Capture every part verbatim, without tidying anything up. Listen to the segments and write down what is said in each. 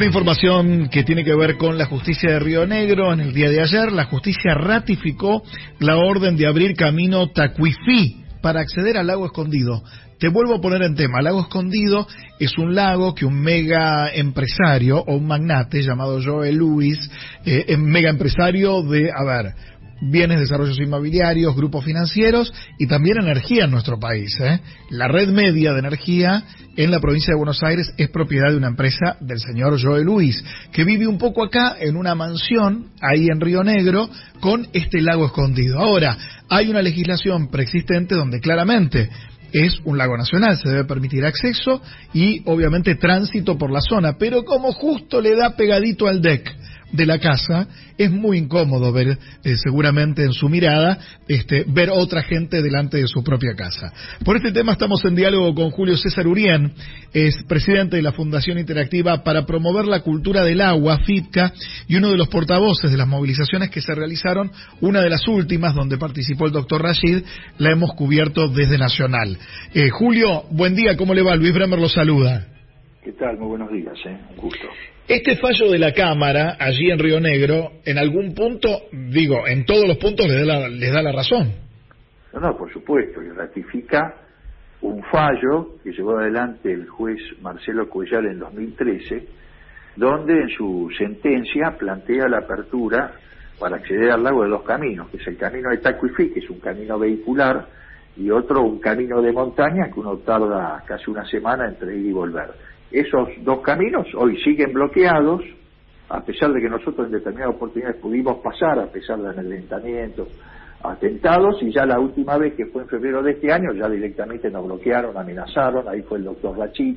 Alguna información que tiene que ver con la justicia de Río Negro. En el día de ayer, la justicia ratificó la orden de abrir camino Tacuifí para acceder al lago escondido. Te vuelvo a poner en tema. Lago Escondido es un lago que un mega empresario o un magnate llamado Joe Louis, eh, mega empresario de, a ver, bienes, desarrollos inmobiliarios, grupos financieros y también energía en nuestro país. ¿eh? La red media de energía en la provincia de Buenos Aires es propiedad de una empresa del señor Joe Louis, que vive un poco acá en una mansión, ahí en Río Negro, con este lago escondido. Ahora, hay una legislación preexistente donde claramente es un lago nacional, se debe permitir acceso y obviamente tránsito por la zona, pero como justo le da pegadito al deck de la casa, es muy incómodo ver, eh, seguramente en su mirada, este, ver otra gente delante de su propia casa. Por este tema estamos en diálogo con Julio César Urien, es presidente de la Fundación Interactiva para Promover la Cultura del Agua, FITCA, y uno de los portavoces de las movilizaciones que se realizaron, una de las últimas donde participó el doctor Rashid, la hemos cubierto desde Nacional. Eh, Julio, buen día, ¿cómo le va? Luis Bremer lo saluda. ¿Qué tal? Muy buenos días, ¿eh? Un gusto. Este fallo de la Cámara, allí en Río Negro, en algún punto, digo, en todos los puntos les da la, les da la razón. No, no, por supuesto, y ratifica un fallo que llevó adelante el juez Marcelo Cuellar en dos mil trece, donde en su sentencia plantea la apertura para acceder al lago de dos caminos, que es el camino de Tacuifí, que es un camino vehicular, y otro un camino de montaña que uno tarda casi una semana entre ir y volver. Esos dos caminos hoy siguen bloqueados, a pesar de que nosotros en determinadas oportunidades pudimos pasar, a pesar de amedrentamientos, atentados, y ya la última vez, que fue en febrero de este año, ya directamente nos bloquearon, amenazaron, ahí fue el doctor Rachid,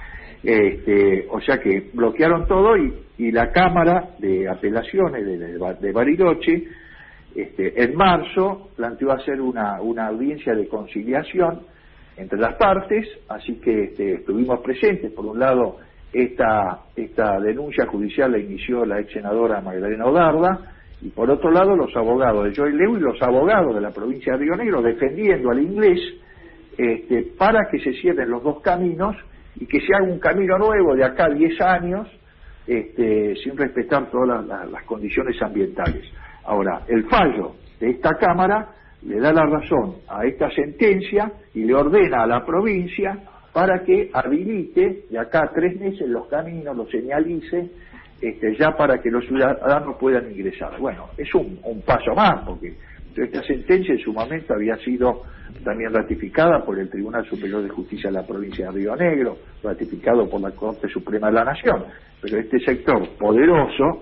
este, o sea que bloquearon todo, y, y la Cámara de Apelaciones de, de, de Bariloche, este, en marzo, planteó hacer una, una audiencia de conciliación entre las partes, así que este, estuvimos presentes. Por un lado, esta, esta denuncia judicial la inició la ex senadora Magdalena Odarda, y por otro lado los abogados de Joe Louis y los abogados de la provincia de Río Negro defendiendo al inglés este, para que se cierren los dos caminos y que se haga un camino nuevo de acá a diez años este, sin respetar todas las, las, las condiciones ambientales. Ahora, el fallo de esta Cámara le da la razón a esta sentencia y le ordena a la provincia para que habilite de acá a tres meses los caminos, los señalice, este, ya para que los ciudadanos puedan ingresar. Bueno, es un, un paso más, porque esta sentencia en su momento había sido también ratificada por el Tribunal Superior de Justicia de la provincia de Río Negro, ratificado por la Corte Suprema de la Nación, pero este sector poderoso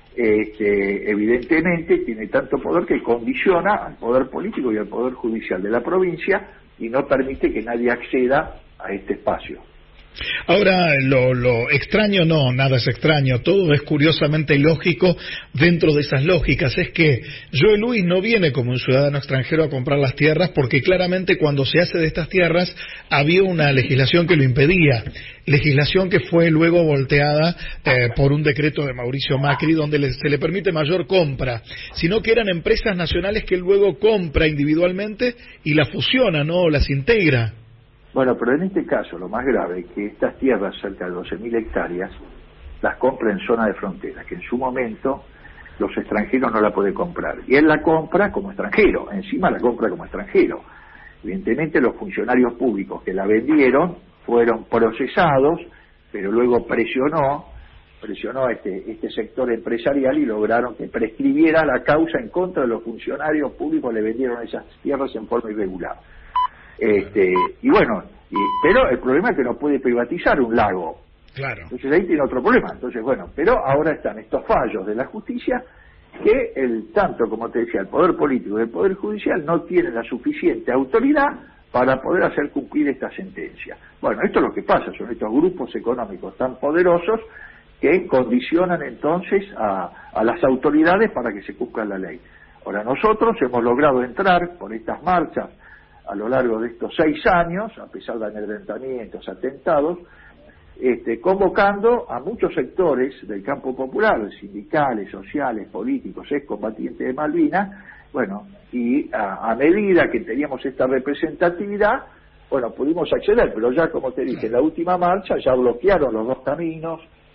Este, evidentemente tiene tanto poder que condiciona al poder político y al poder judicial de la provincia y no permite que nadie acceda a este espacio. Ahora, lo, lo extraño no, nada es extraño, todo es curiosamente lógico dentro de esas lógicas. Es que Joe Louis no viene como un ciudadano extranjero a comprar las tierras, porque claramente cuando se hace de estas tierras había una legislación que lo impedía, legislación que fue luego volteada eh, por un decreto de Mauricio Macri donde le, se le permite mayor compra, sino que eran empresas nacionales que luego compra individualmente y las fusiona, ¿no? Las integra. Bueno, pero en este caso lo más grave es que estas tierras, cerca de doce mil hectáreas, las compra en zona de frontera, que en su momento los extranjeros no la pueden comprar. Y él la compra como extranjero, encima la compra como extranjero. Evidentemente los funcionarios públicos que la vendieron fueron procesados, pero luego presionó, presionó este, este sector empresarial y lograron que prescribiera la causa en contra de los funcionarios públicos que le vendieron esas tierras en forma irregular. Este, y bueno, y, pero el problema es que no puede privatizar un lago. Claro. Entonces ahí tiene otro problema. Entonces, bueno, pero ahora están estos fallos de la justicia que el tanto, como te decía, el poder político y el poder judicial no tienen la suficiente autoridad para poder hacer cumplir esta sentencia. Bueno, esto es lo que pasa, son estos grupos económicos tan poderosos que condicionan entonces a, a las autoridades para que se cumpla la ley. Ahora, nosotros hemos logrado entrar por estas marchas a lo largo de estos seis años, a pesar de amedrentamientos, atentados, este, convocando a muchos sectores del campo popular, sindicales, sociales, políticos, excombatientes de Malvinas, bueno, y a, a medida que teníamos esta representatividad, bueno, pudimos acceder, pero ya como te dije, en la última marcha ya bloquearon los dos caminos,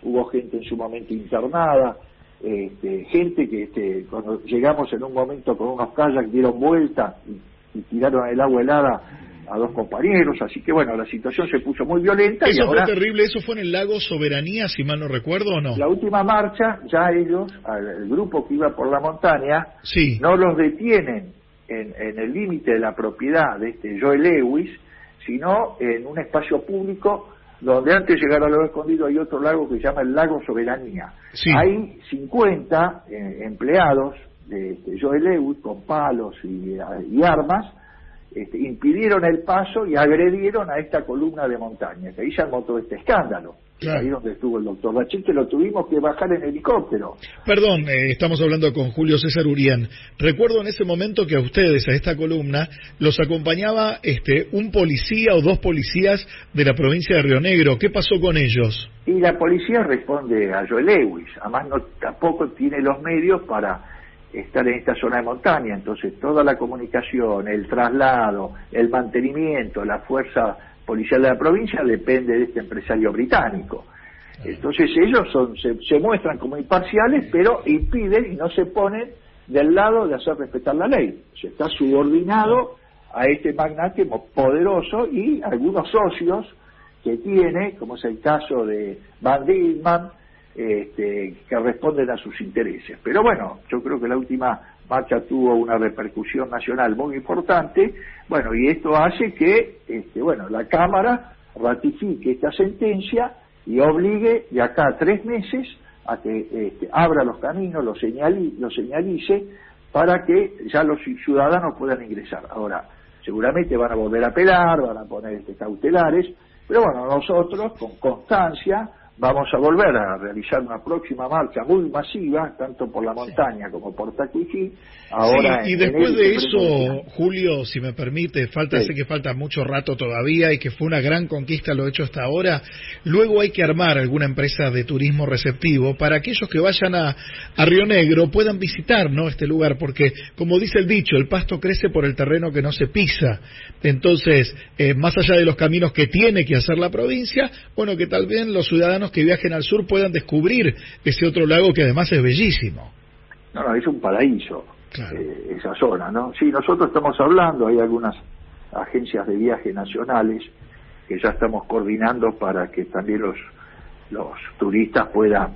hubo gente en su momento internada, este, gente que este, cuando llegamos en un momento con unos kayaks dieron vuelta y, y tiraron el agua helada a dos compañeros, así que bueno, la situación se puso muy violenta. Eso y ahora, fue terrible, eso fue en el lago Soberanía, si mal no recuerdo, ¿o no? La última marcha, ya ellos, el grupo que iba por la montaña, sí. no los detienen en, en el límite de la propiedad de este Joe Lewis, sino en un espacio público donde antes de llegar al lago escondido hay otro lago que se llama el lago Soberanía. Sí. Hay cincuenta eh, empleados de este, Joe Lewis con palos y, y armas, este, impidieron el paso y agredieron a esta columna de montaña, que ahí se armó todo este escándalo. Claro. Ahí donde estuvo el doctor Bachín, que lo tuvimos que bajar en helicóptero. Perdón, eh, estamos hablando con Julio César Urián. Recuerdo en ese momento que a ustedes, a esta columna, los acompañaba este un policía o dos policías de la provincia de Río Negro. ¿Qué pasó con ellos? Y la policía responde a Joe Lewis. Además, no, tampoco tiene los medios para estar en esta zona de montaña. Entonces, toda la comunicación, el traslado, el mantenimiento, la fuerza policial de la provincia depende de este empresario británico. Entonces ellos son, se, se muestran como imparciales, pero impiden y no se ponen del lado de hacer respetar la ley. Se está subordinado a este magnate poderoso y algunos socios que tiene, como es el caso de Van Dillman, este, que responden a sus intereses. Pero bueno, yo creo que la última marcha tuvo una repercusión nacional muy importante, bueno, y esto hace que, este, bueno, la Cámara ratifique esta sentencia y obligue de acá a tres meses a que este, abra los caminos, los, señali, los señalice, para que ya los ciudadanos puedan ingresar. Ahora, seguramente van a volver a apelar, van a poner este, cautelares, pero bueno, nosotros, con constancia, vamos a volver a realizar una próxima marcha muy masiva, tanto por la montaña como por Tacuijí. Ahora sí, y en, después en de eso, Julio, si me permite, falta, sí. sé que falta mucho rato todavía y que fue una gran conquista lo hecho hasta ahora, luego hay que armar alguna empresa de turismo receptivo para aquellos que vayan a, a Río Negro puedan visitar, ¿no?, este lugar, porque como dice el dicho, el pasto crece por el terreno que no se pisa. Entonces, eh, más allá de los caminos que tiene que hacer la provincia, bueno, que tal vez los ciudadanos que viajen al sur puedan descubrir ese otro lago que además es bellísimo. No, no, es un paraíso, claro. eh, esa zona, ¿no? Sí, nosotros estamos hablando, hay algunas agencias de viaje nacionales que ya estamos coordinando para que también los, los turistas puedan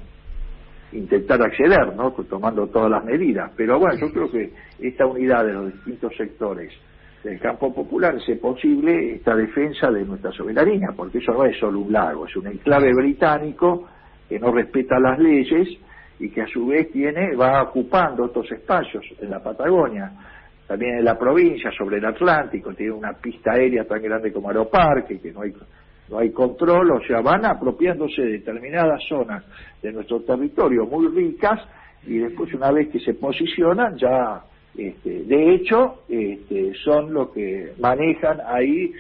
intentar acceder, ¿no?, tomando todas las medidas. Pero bueno, yo creo que esta unidad de los distintos sectores del campo popular hace posible esta defensa de nuestra soberanía, porque eso no es solo un lago, es un enclave británico que no respeta las leyes y que a su vez tiene va ocupando otros espacios en la Patagonia, también en la provincia, sobre el Atlántico, tiene una pista aérea tan grande como Aeroparque, que no hay no hay control, o sea, van apropiándose de determinadas zonas de nuestro territorio muy ricas, y después una vez que se posicionan ya Este, de hecho, este, son los que manejan ahí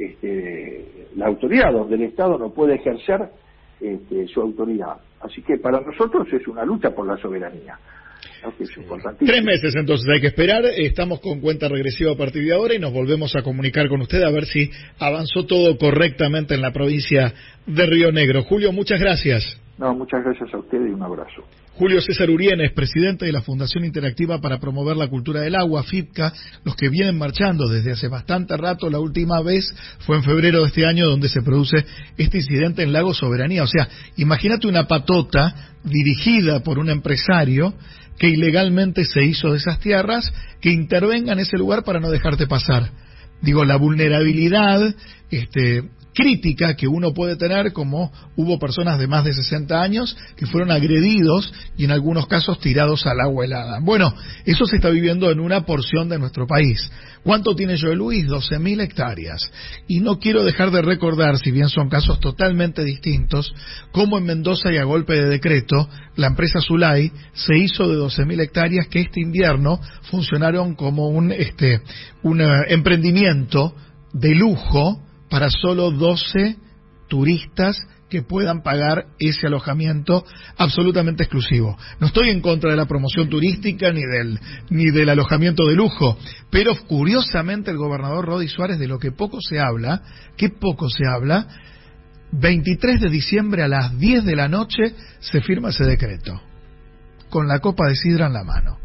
este, la autoridad, donde el Estado no puede ejercer este, su autoridad. Así que para nosotros es una lucha por la soberanía, ¿no?, que es importantísimo. Tres meses entonces hay que esperar, estamos con cuenta regresiva a partir de ahora y nos volvemos a comunicar con usted a ver si avanzó todo correctamente en la provincia de Río Negro. Julio, muchas gracias. No, muchas gracias a usted y un abrazo. Julio César Urián es presidente de la Fundación Interactiva para Promover la Cultura del Agua, FIPCA, los que vienen marchando desde hace bastante rato. La última vez fue en febrero de este año donde se produce este incidente en Lago Soberanía. O sea, imagínate una patota dirigida por un empresario que ilegalmente se hizo de esas tierras, que intervenga en ese lugar para no dejarte pasar. Digo, la vulnerabilidad este crítica que uno puede tener, como hubo personas de más de sesenta años que fueron agredidos y en algunos casos tirados al agua helada. Bueno, eso se está viviendo en una porción de nuestro país. ¿Cuánto tiene Joe Lewis? doce mil hectáreas. Y no quiero dejar de recordar, si bien son casos totalmente distintos, cómo en Mendoza y a golpe de decreto, la empresa Zulay se hizo de doce mil hectáreas que este invierno funcionaron como un, este, un uh, emprendimiento de lujo para solo doce turistas que puedan pagar ese alojamiento absolutamente exclusivo. No estoy en contra de la promoción turística ni del ni del alojamiento de lujo, pero curiosamente el gobernador Rodi Suárez, de lo que poco se habla, que poco se habla, veintitrés de diciembre a las diez de la noche se firma ese decreto, con la copa de sidra en la mano.